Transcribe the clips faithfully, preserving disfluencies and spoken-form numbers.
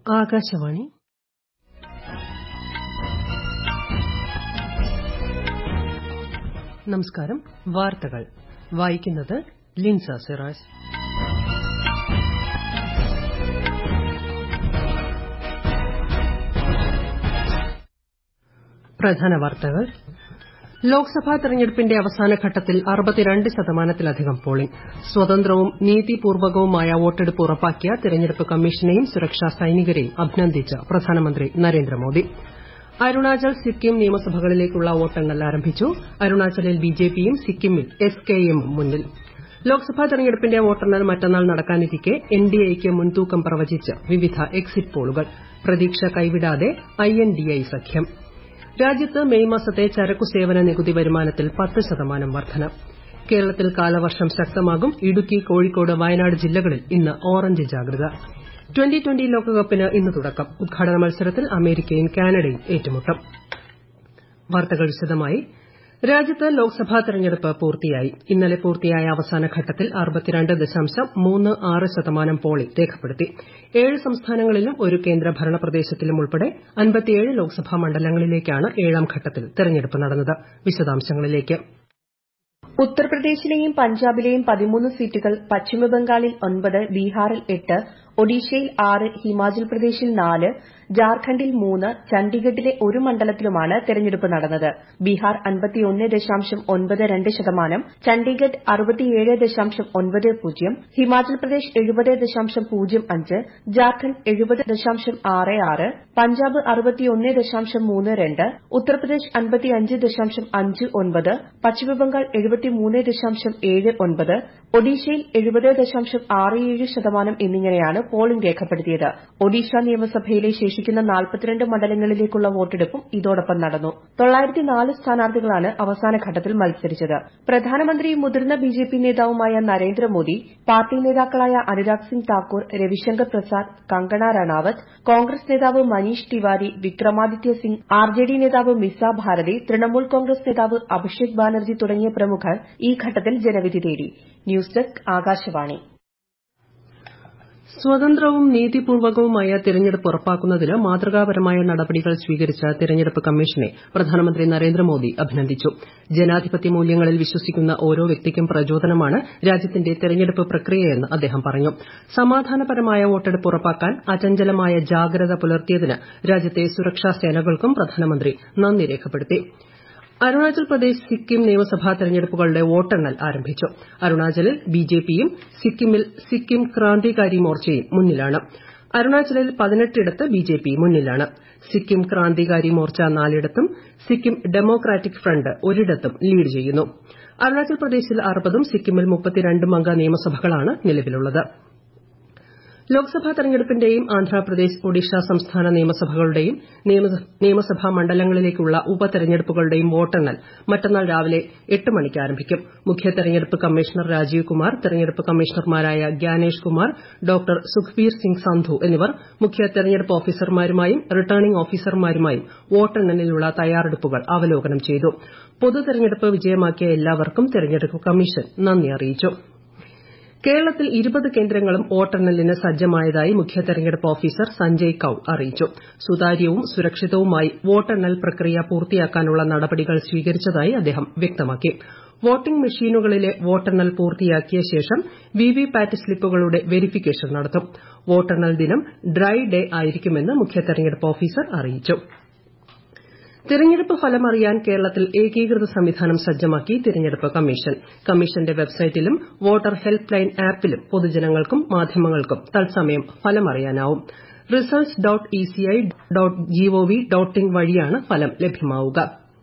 ആകാശവാണി. നമസ്കാരം. വാർത്തകൾ വായിക്കുന്നത് ലിൻസ സിറാജ്. പ്രധാന വാർത്തകൾ. ലോക്സഭാ തെരഞ്ഞെടുപ്പിന്റെ അവസാനഘട്ടത്തിൽ അറുപത്തിരണ്ട് ശതമാനത്തിലധികം പോളിംഗ്. സ്വതന്ത്രവും നീതിപൂർവകവുമായ വോട്ടെടുപ്പ് ഉറപ്പാക്കിയ തെരഞ്ഞെടുപ്പ് കമ്മീഷനെയും സുരക്ഷാ സൈനികരെയും അഭിനന്ദിച്ച് പ്രധാനമന്ത്രി നരേന്ദ്രമോദി. അരുണാചൽ സിക്കിം നിയമസഭകളിലേക്കുള്ള വോട്ടെണ്ണൽ ആരംഭിച്ചു. അരുണാചലിൽ ബിജെപിയും സിക്കിമിൽ എസ് കെ എമ്മും മുന്നിൽ. ലോക്സഭാ തെരഞ്ഞെടുപ്പിന്റെ വോട്ടെണ്ണൽ മറ്റന്നാൾ നടക്കാനിരിക്കെ എൻഡിഎയ്ക്ക് മുൻതൂക്കം പ്രവചിച്ച് വിവിധ എക്സിറ്റ് പോളുകൾ. പ്രതീക്ഷ കൈവിടാതെ ഐ എൻ ഡി എ സഖ്യം. രാജ്യത്ത് മെയ് മാസത്തെ ചരക്കു സേവന നികുതി വരുമാനത്തിൽ പത്ത് ശതമാനം വർധന. കേരളത്തിൽ കാലവർഷം ശക്തമാകും. ഇടുക്കി, കോഴിക്കോട്, വയനാട് ജില്ലകളിൽ ഇന്ന് ഓറഞ്ച് ജാഗ്രത. ട്വന്റി ട്വന്റി ലോകകപ്പിന് ഇന്ന് തുടക്കം. ഉദ്ഘാടന മത്സരത്തിൽ അമേരിക്കയും കാനഡയും ഏറ്റുമുട്ടും. വാർത്തകൾ വിശദമായി. രാജ്യത്ത് ലോക്സഭാ തെരഞ്ഞെടുപ്പ് പൂർത്തിയായി. ഇന്നലെ പൂർത്തിയായ അവസാനഘട്ടത്തിൽ അറുപത്തിരണ്ട് ദശാംശം മൂന്ന് ആറ് ശതമാനം പോളിംഗ് രേഖപ്പെടുത്തി. ഏഴ് സംസ്ഥാനങ്ങളിലും ഒരു കേന്ദ്രഭരണ പ്രദേശത്തിലും ഉൾപ്പെടെ അൻപത്തിയേഴ് ലോക്സഭാ മണ്ഡലങ്ങളിലേക്കാണ് ഏഴാം ഘട്ടത്തിൽ തെരഞ്ഞെടുപ്പ് നടന്നത്. വിശദാംശങ്ങളിലേക്ക്. ഉത്തർപ്രദേശിലെയും പഞ്ചാബിലെയും പതിമൂന്ന് സീറ്റുകൾ, പശ്ചിമബംഗാളിൽ ഒൻപത്, ബീഹാറിൽ എട്ട്, ഒഡീഷയിൽ ആറ്, ഹിമാചൽ പ്രദേശിൽ നാല്, ജാർഖണ്ഡിൽ മൂന്ന്, ചണ്ഡിഗഡിലെ ഒരു മണ്ഡലത്തിലുമാണ് തെരഞ്ഞെടുപ്പ് നടന്നത്. ബീഹാർ അൻപത്തിയൊന്ന് ദശാംശം ഒൻപത് രണ്ട് ശതമാനം, ചണ്ഡിഗഡ് അറുപത്തിയേഴ് ദശാംശം ഒൻപത് പൂജ്യം, ഹിമാചൽ പ്രദേശ് എഴുപത് ദശാംശം പൂജ്യം അഞ്ച്, ജാർഖണ്ഡ് എഴുപത് ദശാംശം ആറ് ആറ്, പഞ്ചാബ് അറുപത്തിയൊന്ന് ദശാംശം മൂന്ന് രണ്ട്, ഉത്തർപ്രദേശ് അൻപത്തിയഞ്ച് ദശാംശം അഞ്ച് ഒൻപത്, പശ്ചിമബംഗാൾ എഴുപത്തിമൂന്ന് ദശാംശം ഏഴ് ഒൻപത്, ഒഡീഷയിൽ എഴുപത് ദശാംശം ആറ് ഏഴ് ശതമാനം എന്നിങ്ങനെയാണ് പോളിംഗ് രേഖപ്പെടുത്തിയത്. ഒഡീഷ നിയമസഭയിലെ ശേഷിക്കുന്ന നാൽപ്പത്തിരണ്ട് മണ്ഡലങ്ങളിലേക്കുള്ള വോട്ടെടുപ്പും ഇതോടൊപ്പം നടന്നു. തൊള്ളായിരത്തി നാല് സ്ഥാനാർത്ഥികളാണ് അവസാനഘട്ടത്തിൽ മത്സരിച്ചത്. പ്രധാനമന്ത്രിയും മുതിർന്ന ബിജെപി നേതാവുമായ നരേന്ദ്രമോദി, പാർട്ടി നേതാക്കളായ അനുരാഗ് സിംഗ് താക്കൂർ, രവിശങ്കർ പ്രസാദ്, കങ്കണ റണാവത്ത്, കോൺഗ്രസ് നേതാവ് Manish Tewari, Vikramaditya Singh, R J D നേതാവ് മിസ ഭാരതി, തൃണമൂൽ കോൺഗ്രസ് നേതാവ് അഭിഷേക് ബാനർജി തുടങ്ങിയ പ്രമുഖർ ഈ ഘട്ടത്തിൽ ജനവിധി തേടി. News desk Akashvani. സ്വതന്ത്രവും നീതിപൂർവകവുമായ തെരഞ്ഞെടുപ്പ് ഉറപ്പാക്കുന്നതിന് മാതൃകാപരമായ നടപടികൾ സ്വീകരിച്ച തെരഞ്ഞെടുപ്പ് കമ്മീഷനെ പ്രധാനമന്ത്രി നരേന്ദ്രമോദി അഭിനന്ദിച്ചു. ജനാധിപത്യ മൂല്യങ്ങളിൽ വിശ്വസിക്കുന്ന ഓരോ വ്യക്തിക്കും പ്രചോദനമാണ് രാജ്യത്തിന്റെ തെരഞ്ഞെടുപ്പ് പ്രക്രിയയെന്ന് അദ്ദേഹം പറഞ്ഞു. സമാധാനപരമായ വോട്ടെടുപ്പ് ഉറപ്പാക്കാൻ അചഞ്ചലമായ ജാഗ്രത പുലർത്തിയതിന് രാജ്യത്തെ സുരക്ഷാ സേനകൾക്കും പ്രധാനമന്ത്രി നന്ദി രേഖപ്പെടുത്തി. അരുണാചൽ പ്രദേശ്, സിക്കിം നിയമസഭാ തെരഞ്ഞെടുപ്പുകളുടെ വോട്ടെണ്ണൽ ആരംഭിച്ചു. അരുണാചലിൽ ബിജെപിയും സിക്കിമിൽ സിക്കിം ക്രാന്തികാരി മോർച്ചയും മുന്നിലാണ്. അരുണാചലിൽ പതിനെട്ടിടത്ത് ബിജെപി മുന്നിലാണ്. സിക്കിം ക്രാന്തികാരി മോർച്ച നാലിടത്തും സിക്കിം ഡെമോക്രാറ്റിക് ഫ്രണ്ട് ഒരിടത്തും ലീഡ് ചെയ്യുന്നു. അരുണാചൽ പ്രദേശിൽ അറുപതും സിക്കിമിൽ മുപ്പത്തിരണ്ടും അംഗ നിയമസഭകളാണ് നിലവിലുള്ളത്. ലോക്സഭാ തെരഞ്ഞെടുപ്പിന്റെയും ആന്ധ്രാപ്രദേശ്, ഒഡീഷ സംസ്ഥാന നിയമസഭകളുടെയും നിയമസഭാ മണ്ഡലങ്ങളിലേക്കുള്ള ഉപതെരഞ്ഞെടുപ്പുകളുടെയും വോട്ടെണ്ണൽ മറ്റന്നാൾ രാവിലെ എട്ട് മണിക്ക് ആരംഭിക്കും. മുഖ്യ തെരഞ്ഞെടുപ്പ് കമ്മീഷണർ രാജീവ് കുമാർ, തെരഞ്ഞെടുപ്പ് കമ്മീഷണർമാരായ ഗ്യാനേഷ് കുമാർ, ഡോക്ടർ സുഖ്ബീർ സിംഗ് സന്ധു എന്നിവർ മുഖ്യ തെരഞ്ഞെടുപ്പ് ഓഫീസർമാരുമായും റിട്ടേണിംഗ് ഓഫീസർമാരുമായും വോട്ടെണ്ണലിനുള്ള തയ്യാറെടുപ്പുകൾ അവലോകനം ചെയ്തു. പൊതു തെരഞ്ഞെടുപ്പ് വിജയമാക്കിയ എല്ലാവർക്കും തെരഞ്ഞെടുപ്പ് കമ്മീഷൻ നന്ദി അറിയിച്ചു. കേരളത്തിൽ ഇരുപത് കേന്ദ്രങ്ങളും വോട്ടെണ്ണലിന് സജ്ജമായതായി മുഖ്യ തെരഞ്ഞെടുപ്പ് ഓഫീസർ സഞ്ജയ് കൌൾ അറിയിച്ചു. സുതാര്യവും സുരക്ഷിതവുമായി വോട്ടെണ്ണൽ പ്രക്രിയ പൂർത്തിയാക്കാനുള്ള നടപടികൾ സ്വീകരിച്ചതായി അദ്ദേഹം വ്യക്തമാക്കി. വോട്ടിംഗ് മെഷീനുകളിലെ വോട്ടെണ്ണൽ പൂർത്തിയാക്കിയ ശേഷം വിവിപാറ്റ് സ്ലിപ്പുകളുടെ വെരിഫിക്കേഷൻ നടത്തും. വോട്ടെണ്ണൽ ദിനം ഡ്രൈ ഡേ ആയിരിക്കുമെന്ന് മുഖ്യ തെരഞ്ഞെടുപ്പ് ഓഫീസർ അറിയിച്ചു. തെരഞ്ഞെടുപ്പ് ഫലമറിയാൻ കേരളത്തിൽ ഏകീകൃത സംവിധാനം സജ്ജമാക്കി തെരഞ്ഞെടുപ്പ് കമ്മീഷൻ. കമ്മീഷന്റെ വെബ്സൈറ്റിലും വോട്ടർ ഹെൽപ്പ് ലൈൻ ആപ്പിലും പൊതുജനങ്ങൾക്കും മാധ്യമങ്ങൾക്കും തത്സമയം ഫലമറിയാനാവും. Results dot ECI dot GOV dot in വഴിയാണ് ഫലം ലഭ്യമാവുക.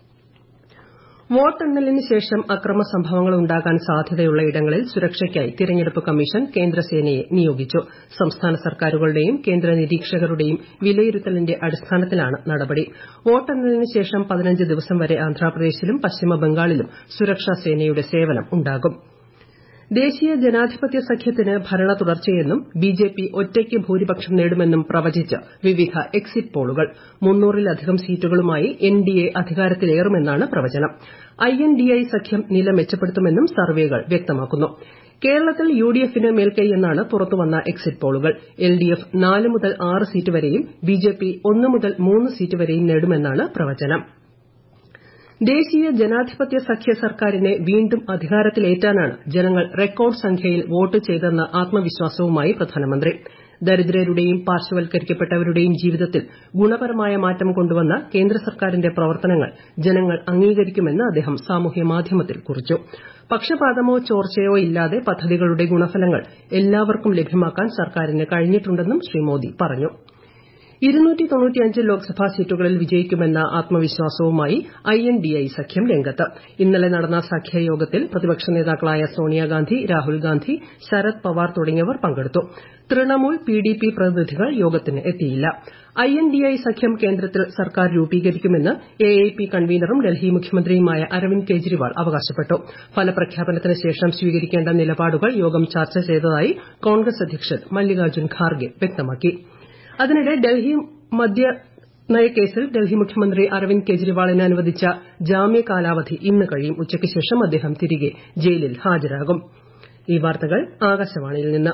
വോട്ടെണ്ണലിന് ശേഷം അക്രമ സംഭവങ്ങൾ ഉണ്ടാകാൻ സാധ്യതയുള്ള ഇടങ്ങളിൽ സുരക്ഷയ്ക്കായി തെരഞ്ഞെടുപ്പ് കമ്മീഷൻ കേന്ദ്രസേനയെ നിയോഗിച്ചു. സംസ്ഥാന സർക്കാരുകളുടെയും കേന്ദ്ര നിരീക്ഷകരുടെയും വിലയിരുത്തലിന്റെ അടിസ്ഥാനത്തിലാണ് നടപടി. വോട്ടെണ്ണലിന് ശേഷം പതിനഞ്ച് ദിവസം വരെ ആന്ധ്രാപ്രദേശിലും പശ്ചിമബംഗാളിലും സുരക്ഷാ സേനയുടെ സേവനം ഉണ്ടാകും. ദേശീയ ജനാധിപത്യ സഖ്യത്തിന് ഭരണ തുടർച്ചയെന്നും ബിജെപി ഒറ്റയ്ക്ക് ഭൂരിപക്ഷം നേടുമെന്നും പ്രവചിച്ച് വിവിധ എക്സിറ്റ് പോളുകൾ. മുന്നൂറിലധികം സീറ്റുകളുമായി എൻഡിഎ അധികാരത്തിലേറുമെന്നാണ് പ്രവചനം. ഐ എൻ ഡി എ സഖ്യം നില മെച്ചപ്പെടുത്തുമെന്നും സർവേകൾ വ്യക്തമാക്കുന്നു. കേരളത്തിൽ യുഡിഎഫിന് മേൽക്കൈയെന്നാണ് പുറത്തുവന്ന എക്സിറ്റ് പോളുകൾ. എൽഡിഎഫ് നാല് മുതൽ ആറ് സീറ്റ് വരെയും ബിജെപി ഒന്ന് മുതൽ മൂന്ന് സീറ്റ് വരെയും നേടുമെന്നാണ് പ്രവചനം. ദേശീയ ജനാധിപത്യ സഖ്യ സർക്കാരിനെ വീണ്ടും അധികാരത്തിലേറ്റാനാണ് ജനങ്ങൾ റെക്കോർഡ് സംഖ്യയിൽ വോട്ട് ചെയ്തെന്ന ആത്മവിശ്വാസവുമായി പ്രധാനമന്ത്രി. ദരിദ്രരുടെയും പാർശ്വവൽക്കരിക്കപ്പെട്ടവരുടെയും ജീവിതത്തിൽ ഗുണപരമായ മാറ്റം കൊണ്ടുവന്ന കേന്ദ്ര സർക്കാരിന്റെ പ്രവർത്തനങ്ങൾ ജനങ്ങൾ അംഗീകരിക്കുമെന്ന് അദ്ദേഹം സാമൂഹ്യമാധ്യമത്തിൽ കുറിച്ചു. പക്ഷപാതമോ ചോർച്ചയോ ഇല്ലാതെ പദ്ധതികളുടെ ഗുണഫലങ്ങൾ എല്ലാവർക്കും ലഭ്യമാക്കാൻ സർക്കാരിന് കഴിഞ്ഞിട്ടുണ്ടെന്നും ശ്രീ മോദി പറഞ്ഞു. ഇരുന്നൂറ്റി തൊണ്ണൂറ്റിയഞ്ച് ലോക്സഭാ സീറ്റുകളിൽ വിജയിക്കുമെന്ന ആത്മവിശ്വാസവുമായി ഐ എൻ ഡി ഐ സഖ്യം രംഗത്ത്. ഇന്നലെ നടന്ന സഖ്യയോഗത്തിൽ പ്രതിപക്ഷ നേതാക്കളായ സോണിയാഗാന്ധി, രാഹുൽ ഗാന്ധി, ശരത് പവാർ തുടങ്ങിയവർ പങ്കെടുത്തു. തൃണമൂൽ, പി ഡി പി പ്രതിനിധികൾ യോഗത്തിന് എത്തിയില്ല. ഐ എൻ ഡി ഐ സഖ്യം കേന്ദ്രത്തിൽ സർക്കാർ രൂപീകരിക്കുമെന്ന് എ എ പി കൺവീനറും ഡൽഹി മുഖ്യമന്ത്രിയുമായ അരവിന്ദ് കെജ്രിവാൾ അവകാശപ്പെട്ടു. ഫലപ്രഖ്യാപനത്തിന് ശേഷം സ്വീകരിക്കേണ്ട നിലപാടുകൾ യോഗം ചർച്ച ചെയ്തതായി കോൺഗ്രസ് അധ്യക്ഷൻ മല്ലികാർജ്ജുൻ ഖാർഗെ വ്യക്തമാക്കി. അതിനിടെ ഡൽഹി മദ്യ നയക്കേസിൽ ഡൽഹി മുഖ്യമന്ത്രി അരവിന്ദ് കെജ്രിവാളിന് അനുവദിച്ച ജാമ്യ കാലാവധി ഇന്ന് കഴിയും. ഉച്ചയ്ക്ക് ശേഷം അദ്ദേഹം തിരികെ ജയിലിൽ ഹാജരാകും. ഈ വാർത്തകൾ ആകാശവാണിയിൽ നിന്ന്.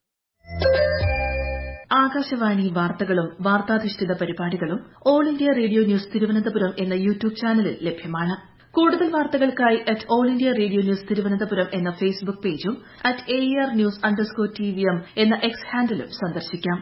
ആകാശവാണി വാർത്തകളും വാർത്താധിഷ്ഠിത പരിപാടികളും All India Radio news Thiruvananthapuram എന്ന യൂട്യൂബ് ചാനലിൽ ലഭ്യമാണ്. കൂടുതൽ വാർത്തകൾക്കായി at All India Radio news Thiruvananthapuram എന്ന ഫേസ്ബുക്ക് പേജും at A R news underscore T V M എന്ന എക്സ് ഹാൻഡിലും സന്ദർശിക്കാം.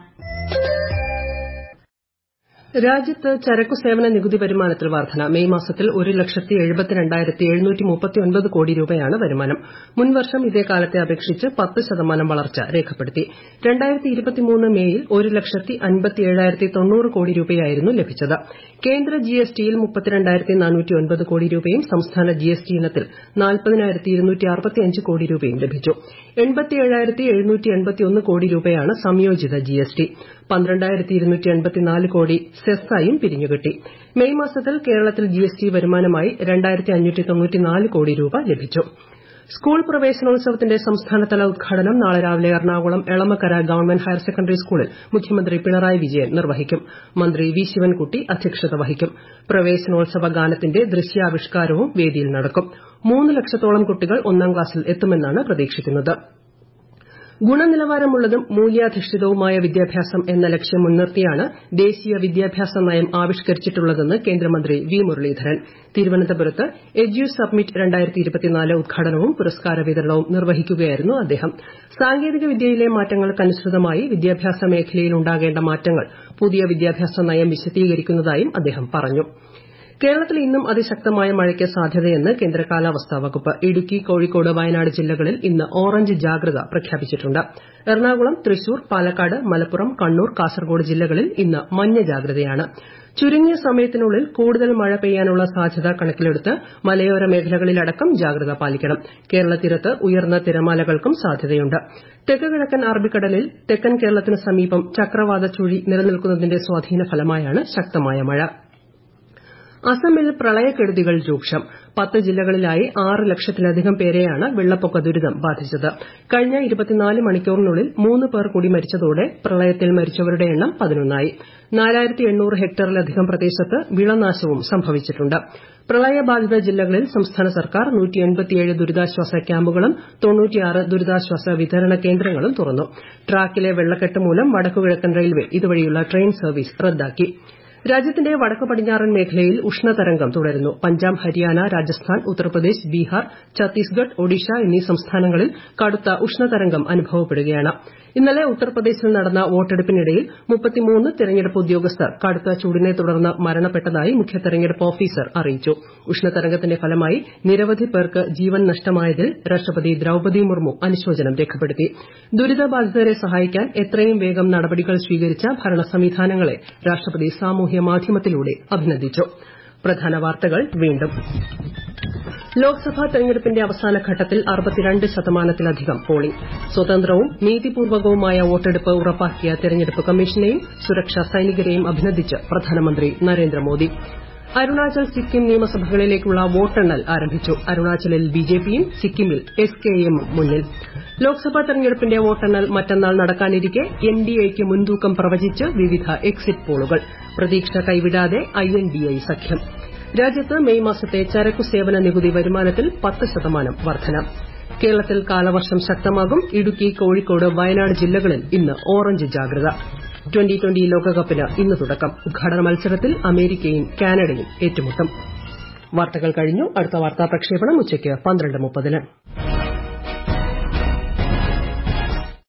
രാജ്യത്ത് ചരക്കു സേവന നികുതി വരുമാനത്തിൽ വർധന. മെയ് മാസത്തിൽ ഒരു ലക്ഷത്തി എഴുപത്തിരണ്ടായിരത്തി എഴുന്നൂറ്റി മുപ്പത്തിയൊൻപത് കോടി രൂപയാണ് വരുമാനം. മുൻവർഷം ഇതേ കാലത്തെ അപേക്ഷിച്ച് പത്ത് ശതമാനം വളർച്ച രേഖപ്പെടുത്തി. രണ്ടായിരത്തി ഇരുപത്തിമൂന്ന് മേയിൽ ഒരു ലക്ഷത്തി അൻപത്തിയേഴായിരത്തി തൊണ്ണൂറ് കോടി രൂപയായിരുന്നു ലഭിച്ചത്. കേന്ദ്ര ജി എസ് ടിയിൽ മുപ്പത്തിരണ്ടായിരത്തി നാനൂറ്റി ഒൻപത് കോടി രൂപയും സംസ്ഥാന ജി എസ് ടി ഇനത്തിൽ നാൽപ്പതിനായിരത്തി ഇരുന്നൂറ്റി അറുപത്തിയഞ്ച് കോടി രൂപയും ലഭിച്ചു. എൺപത്തിയേഴായിരത്തി എഴുന്നൂറ്റി എൺപത്തിയൊന്ന് കോടി രൂപയാണ് സംയോജിത ജി എസ് ടി. പന്ത്രണ്ടായിരത്തി ഇരുന്നൂറ്റി എൺപത്തിനാല് കോടി സെസ്സായും പിരിഞ്ഞുകിട്ടി. മെയ് മാസത്തിൽ കേരളത്തിൽ ജി എസ് ടി വരുമാനമായി രണ്ടായിരത്തി അഞ്ഞൂറ്റി തൊണ്ണൂറ്റിനാല് കോടി രൂപ ലഭിച്ചു. സ്കൂൾ പ്രവേശനോത്സവത്തിന്റെ സംസ്ഥാനതല ഉദ്ഘാടനം നാളെ രാവിലെ Ernakulam Elamakkara government higher secondary സ്കൂളിൽ മുഖ്യമന്ത്രി പിണറായി വിജയൻ നിർവഹിക്കും. മന്ത്രി വി ശിവൻകുട്ടി അധ്യക്ഷത വഹിക്കും. പ്രവേശനോത്സവ ഗാനത്തിന്റെ ദൃശ്യാവിഷ്കാരവും വേദിയിൽ നടക്കും. മൂന്ന് ലക്ഷത്തോളം കുട്ടികൾ ഒന്നാം ക്ലാസ്സിൽ എത്തുമെന്നാണ് പ്രതീക്ഷിക്കുന്നത്. ഗുണനിലവാരമുള്ളതും മൂല്യാധിഷ്ഠിതവുമായ വിദ്യാഭ്യാസം എന്ന ലക്ഷ്യം മുൻനിർത്തിയാണ് ദേശീയ വിദ്യാഭ്യാസ നയം ആവിഷ്കരിച്ചിട്ടുള്ളതെന്ന് കേന്ദ്രമന്ത്രി വി മുരളീധരൻ. തിരുവനന്തപുരത്ത് എഡ്യു സബ്മിറ്റ് രണ്ടായിരത്തി ഇരുപത്തിനാല് ഉദ്ഘാടനവും പുരസ്കാര വിതരണവും നിർവഹിക്കുകയായിരുന്നു അദ്ദേഹം. സാങ്കേതിക വിദ്യയിലെ മാറ്റങ്ങൾക്കനുസൃതമായി വിദ്യാഭ്യാസ മേഖലയിൽ ഉണ്ടാകേണ്ട മാറ്റങ്ങൾ പുതിയ വിദ്യാഭ്യാസ നയം വിശദീകരിക്കുന്നതായും അദ്ദേഹം പറഞ്ഞു. കേരളത്തിൽ ഇന്നും അതിശക്തമായ മഴയ്ക്ക് സാധ്യതയെന്ന് കേന്ദ്ര കാലാവസ്ഥാ വകുപ്പ്. ഇടുക്കി, കോഴിക്കോട്, വയനാട് ജില്ലകളിൽ ഇന്ന് ഓറഞ്ച് ജാഗ്രത പ്രഖ്യാപിച്ചിട്ടുണ്ട്. എറണാകുളം, തൃശൂർ, പാലക്കാട്, മലപ്പുറം, കണ്ണൂർ, കാസർഗോഡ് ജില്ലകളിൽ ഇന്ന് മഞ്ഞ ജാഗ്രതയാണ്. ചുരുങ്ങിയ സമയത്തിനുള്ളിൽ കൂടുതൽ മഴ പെയ്യാനുള്ള സാധ്യത കണക്കിലെടുത്ത് മലയോര മേഖലകളിലടക്കം ജാഗ്രത പാലിക്കണം. കേരള തീരത്ത് ഉയർന്ന തിരമാലകൾക്കും സാധ്യതയുണ്ട്. തെക്ക് കിഴക്കൻ അറബിക്കടലിൽ തെക്കൻ കേരളത്തിന് സമീപം ചക്രവാത ചുഴി നിലനിൽക്കുന്നതിന്റെ സ്വാധീന ഫലമായാണ് ശക്തമായ മഴ. അസമിൽ പ്രളയക്കെടുതികൾ രൂക്ഷം. പത്ത് ജില്ലകളിലായി ആറ് ലക്ഷത്തിലധികം പേരെയാണ് വെള്ളപ്പൊക്ക ദുരിതം ബാധിച്ചത്. കഴിഞ്ഞ ഇരുപത്തിനാല് മണിക്കൂറിനുള്ളിൽ മൂന്ന് പേർ കൂടി മരിച്ചതോടെ പ്രളയത്തിൽ മരിച്ചവരുടെ എണ്ണം പതിനൊന്നായി. നാലായിരത്തി എണ്ണൂറ് ഹെക്ടറിലധികം പ്രദേശത്ത് വിളനാശവും സംഭവിച്ചിട്ടുണ്ട്. പ്രളയബാധിത ജില്ലകളിൽ സംസ്ഥാന സർക്കാർ നൂറ്റി എൺപത്തിയേഴ് ദുരിതാശ്വാസ ക്യാമ്പുകളും തൊണ്ണൂറ്റിയാറ് ദുരിതാശ്വാസ വിതരണ കേന്ദ്രങ്ങളും തുറന്നു. ട്രാക്കിലെ വെള്ളക്കെട്ട് മൂലം വടക്കുകിഴക്കൻ റെയിൽവേ ഇതുവഴിയുള്ള ട്രെയിൻ സർവീസ് റദ്ദാക്കി. രാജ്യത്തിന്റെ വടക്കു പടിഞ്ഞാറൻ മേഖലയിൽ ഉഷ്ണതരംഗം തുടരുന്നു. പഞ്ചാബ്, ഹരിയാന, രാജസ്ഥാൻ, ഉത്തർപ്രദേശ്, ബീഹാർ, ഛത്തീസ്ഗഡ്, ഒഡീഷ എന്നീ സംസ്ഥാനങ്ങളിൽ കടുത്ത ഉഷ്ണതരംഗം അനുഭവപ്പെടുകയാണ്. ഇന്നലെ ഉത്തർപ്രദേശിൽ നടന്ന വോട്ടെടുപ്പിനിടയിൽ മുപ്പത്തിമൂന്ന് തെരഞ്ഞെടുപ്പ് ഉദ്യോഗസ്ഥർ കടുത്ത ചൂടിനെ തുടർന്ന് മരണപ്പെട്ടതായി മുഖ്യ തെരഞ്ഞെടുപ്പ് ഓഫീസർ അറിയിച്ചു. ഉഷ്ണതരംഗത്തിന്റെ ഫലമായി നിരവധി പേർക്ക് ജീവൻ നഷ്ടമായതിൽ രാഷ്ട്രപതി ദ്രൌപദി മുർമു അനുശോചനം രേഖപ്പെടുത്തി. ദുരിതബാധിതരെ സഹായിക്കാൻ എത്രയും വേഗം നടപടികൾ സ്വീകരിച്ച ഭരണ സംവിധാനങ്ങളെ രാഷ്ട്രപതി സാമൂഹ്യ മാധ്യമത്തിലൂടെ അഭിനന്ദിച്ചു. പ്രധാന വാർത്തകൾ വീണ്ടും. ലോക്സഭാ തെരഞ്ഞെടുപ്പിന്റെ അവസാന ഘട്ടത്തിൽ അറുപത്തിരണ്ട് ശതമാനത്തിലധികം പോളിംഗ്. സ്വതന്ത്രവും നീതിപൂർവകവുമായ വോട്ടെടുപ്പ് ഉറപ്പാക്കിയ തെരഞ്ഞെടുപ്പ് കമ്മീഷനെയും സുരക്ഷാ സൈനികരെയും അഭിനന്ദിച്ച് പ്രധാനമന്ത്രി നരേന്ദ്രമോദി. അരുണാചൽ, സിക്കിം നിയമസഭകളിലേക്കുള്ള വോട്ടെണ്ണൽ ആരംഭിച്ചു. അരുണാചലിൽ ബിജെപിയും സിക്കിമിൽ എസ് കെ എമ്മും മുന്നിൽ. ലോക്സഭാ തെരഞ്ഞെടുപ്പിന്റെ വോട്ടെണ്ണൽ മറ്റന്നാൾ നടക്കാനിരിക്കെ എൻ ഡി എയ്ക്ക് മുൻതൂക്കം പ്രവചിച്ച് വിവിധ എക്സിറ്റ് പോളുകൾ. പ്രതീക്ഷ കൈവിടാതെ ഐ എൻ ഡി ഐ സഖ്യം. രാജ്യത്ത് മെയ് മാസത്തെ ചരക്കു സേവന നികുതി വരുമാനത്തിൽ പത്ത് ശതമാനം വർധന. കേരളത്തിൽ കാലവർഷം ശക്തമാകും. ഇടുക്കി, കോഴിക്കോട്, വയനാട് ജില്ലകളിൽ ഇന്ന് ഓറഞ്ച് ജാഗ്രത. ട്വന്റി ട്വന്റി ലോകകപ്പിന് ഇന്ന് തുടക്കം. ഉദ്ഘാടന മത്സരത്തിൽ അമേരിക്കയും കാനഡയും ഏറ്റുമുട്ടും. വാർത്തകൾ കഴിഞ്ഞു. അടുത്ത വാർത്താ പ്രക്ഷേപണം ഉച്ചയ്ക്ക് പന്ത്രണ്ട് മുപ്പതിന്.